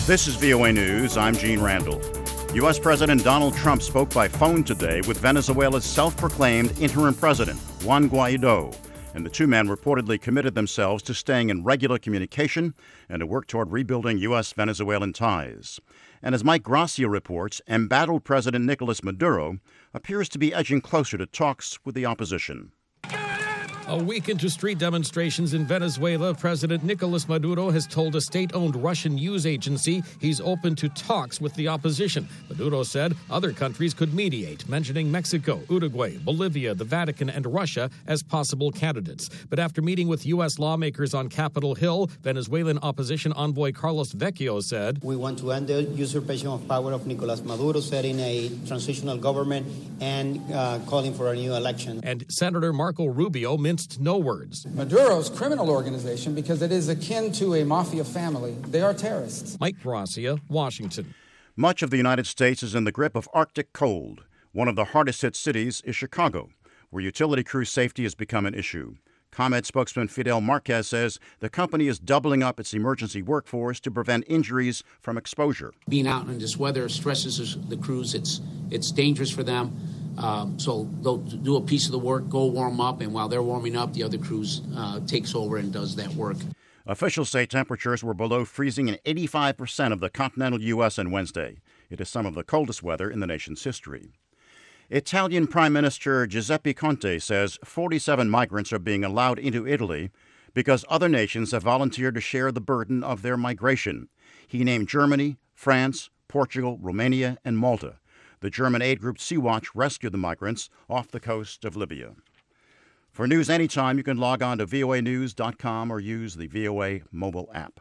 This is VOA News. I'm Gene Randall. U.S. President Donald Trump spoke by phone today with Venezuela's self-proclaimed interim president, Juan Guaido, and the two men reportedly committed themselves to staying in regular communication and to work toward rebuilding U.S.-Venezuelan ties. And as Mike Gracia reports, embattled President Nicolas Maduro appears to be edging closer to talks with the opposition. A week into street demonstrations in Venezuela, President Nicolas Maduro has told a state-owned Russian news agency he's open to talks with the opposition. Maduro said other countries could mediate, mentioning Mexico, Uruguay, Bolivia, the Vatican, and Russia as possible candidates. But after meeting with U.S. lawmakers on Capitol Hill, Venezuelan opposition envoy Carlos Vecchio said, "We want to end the usurpation of power of Nicolas Maduro, setting a transitional government and calling for a new election." And Senator Marco Rubio minced no words. Maduro's criminal organization, because it is akin to a mafia family, they are terrorists. Mike Gracia, Washington. Much of the United States is in the grip of Arctic cold. One of the hardest-hit cities is Chicago, where utility crew safety has become an issue. ComEd spokesman Fidel Marquez says the company is doubling up its emergency workforce to prevent injuries from exposure. Being out in this weather stresses the crews. It's dangerous for them. So they'll do a piece of the work, go warm up, and while they're warming up, the other crews takes over and does that work. Officials say temperatures were below freezing in 85% of the continental U.S. on Wednesday. It is some of the coldest weather in the nation's history. Italian Prime Minister Giuseppe Conte says 47 migrants are being allowed into Italy because other nations have volunteered to share the burden of their migration. He named Germany, France, Portugal, Romania, and Malta. The German aid group Sea-Watch rescued the migrants off the coast of Libya. For news anytime, you can log on to voanews.com or use the VOA mobile app.